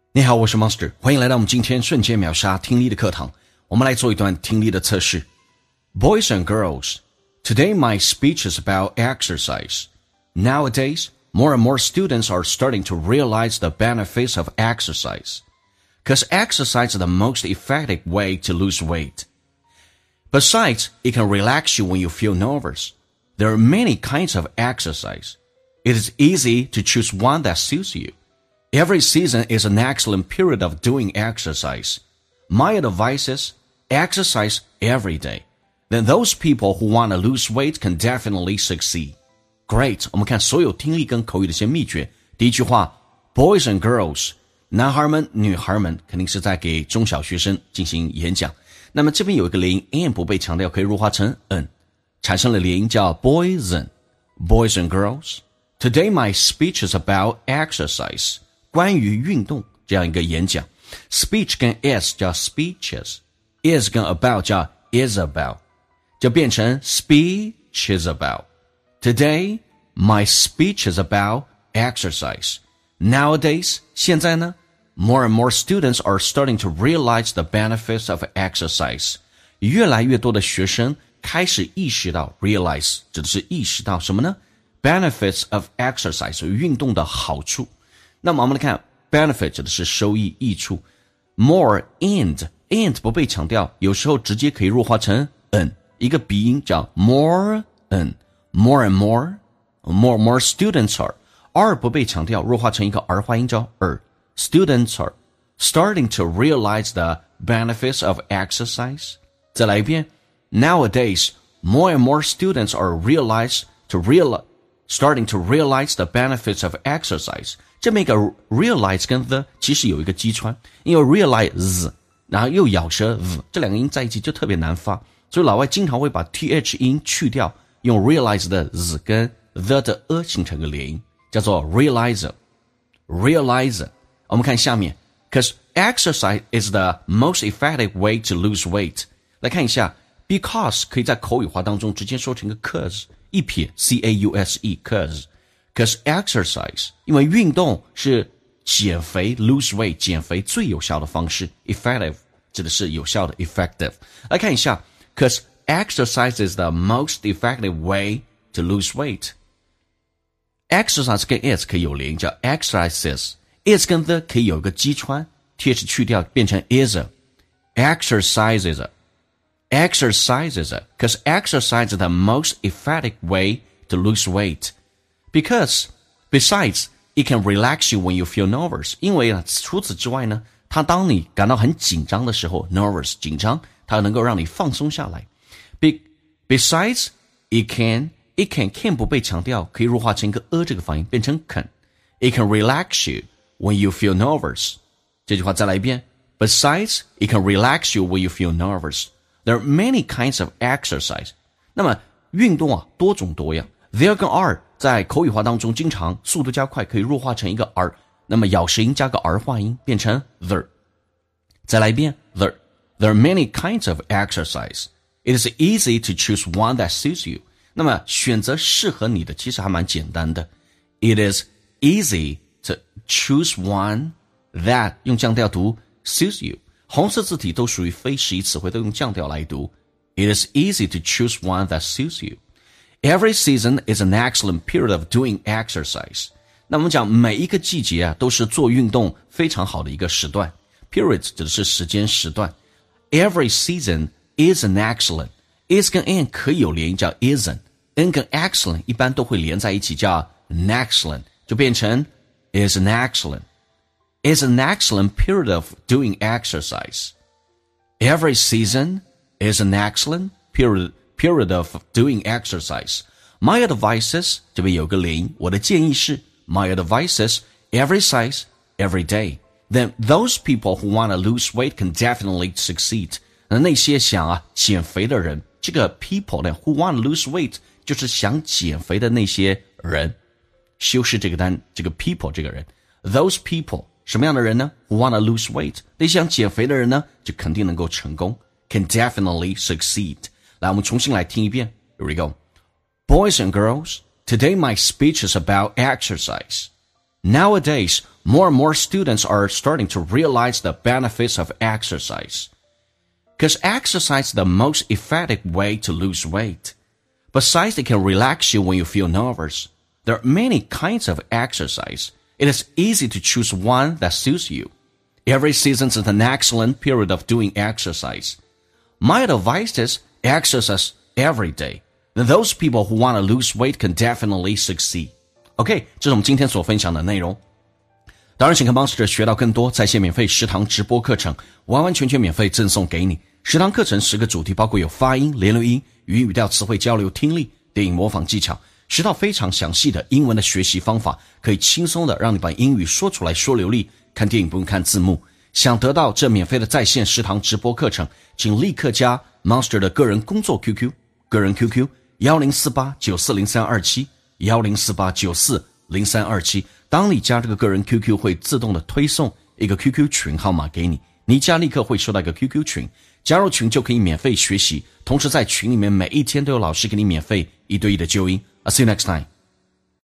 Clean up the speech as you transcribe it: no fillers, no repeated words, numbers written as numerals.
你好，我是 Monster， 欢迎来到我们今天瞬间秒杀听力的课堂。我们来做一段听力的测试。Boys and girls, today my speech is about exercise. Nowadays, more and more students are starting to realize the benefits of exercise. Because exercise is the most effective way to lose weight. Besides, it can relax you when you feel nervous. There are many kinds of exercise. It is easy to choose one that suits you.Every season is an excellent period of doing exercise. My advice is exercise every day. Then those people who want to lose weight can definitely succeed. Great! 我们看所有听力跟口语的一些秘诀。第一句话 Boys and girls 男孩们女孩们肯定是在给中小学生进行演讲。那么这边有一个连音 n 不被强调，可以弱化成 n， 产生了连音叫 boys and girls.Today my speech is about exercise.关于运动这样一个演讲 speech 跟 is 叫 speeches is 跟 about 叫 is about 就变成 speech is about Today my speech is about exercise Nowadays 现在呢 more and more students are starting to realize the benefits of exercise 越来越多的学生开始意识到 realize 指的是意识到什么呢 benefits of exercise 运动的好处那么我们来看 benefit 指的是收益益处 more and 不被强调有时候直接可以弱化成 n 一个鼻音叫 more and more students are 不被强调弱化成一个儿化音叫 students are starting to realize the benefits of exercise 再来一遍 nowadays more and more students are starting to realize the benefits of exercise这么一个 realize 跟 the 其实有一个击穿因为 realize 然后又咬舌 v 这两个音在一起就特别难发所以老外经常会把 th 音去掉用 realize 的 z 跟 the 的 形成个连音叫做 realizer 我们看下面 Because exercise is the most effective way to lose weight 来看一下 because 可以在口语化当中直接说成一个 cause 一撇 cause Because exercise 因为运动是减肥 lose weight 减肥最有效的方式 effective 指的是有效的 effective 来看一下 Because exercise is the most effective way to lose weight Exercise 跟 is 可以有连音叫 exercises is 跟 the 可以有一个击穿 th 去掉变成 is exercises Because exercise is the most effective way to lose weight Because, besides, it can relax you when you feel nervous. 因为呢，除此之外呢，它当你感到很紧张的时候 nervous 紧张，它能够让你放松下来。Besides, it can 不被强调，可以弱化成一个这个发音，变成 can. It can relax you when you feel nervous. 这句话再来一遍。Besides, it can relax you when you feel nervous. There are many kinds of exercise. 那么运动啊，多种多样。There 跟 are在口语化当中经常速度加快可以弱化成一个 r 那么咬舌音加个儿化音变成 there 再来一遍 there are many kinds of exercise It is easy to choose one that suits you 那么选择适合你的其实还蛮简单的 It is easy to choose one that 用降调读 suits you 红色字体都属于非实义词汇都用降调来读 It is easy to choose one that suits you Every season is an excellent period of doing exercise. 那我们讲每一个季节啊，都是做运动非常好的一个时段。Period 指的是时间时段。Every season is an excellent. Is 跟 an 可以有连音叫 isn't. N 跟 excellent 一般都会连在一起叫 an excellent. 就变成 is an excellent. Is an excellent period of doing exercise. Every season is an excellent period of doing exercise. My advice is 这边有个连音我的建议是 My advice is every size, every day. Then those people who want to lose weight can definitely succeed. 那些想减肥的人这个 people 呢 who want to lose weight 就是想减肥的那些人修饰这个单这个 people 这个人 Those people 什么样的人呢 Who want to lose weight 那些想减肥的人呢就肯定能够成功 Can definitely succeed来，我们重新来听一遍。Here we go. Boys and girls, today my speech is about exercise. Nowadays, more and more students are starting to realize the benefits of exercise. Because exercise is the most effective way to lose weight. Besides, it can relax you when you feel nervous. There are many kinds of exercise. It is easy to choose one that suits you. Every season is an excellent period of doing exercise. My advice is exercise every day. Then those people who want to lose weight can definitely succeed. OK, 这是我们今天所分享的内容。当然，请看 Monster 学到更多在线免费10堂直播课程，完完全全免费赠送给你。10堂课程10个主题，包括有发音、连留音、语音语调、词汇交流、听力、电影模仿技巧，10套非常详细的英文的学习方法，可以轻松的让你把英语说出来说流利。看电影不用看字幕。想得到这免费的在线10堂直播课程，请立刻加 Monster 的个人工作 QQ， 个人 QQ 1048940327 1048940327。当你加这个个人 QQ 会自动的推送一个 QQ 群号码给你，你一加立刻会收到一个 QQ 群，加入群就可以免费学习，同时在群里面每一天都有老师给你免费1对1的纠音。I'll see you next time.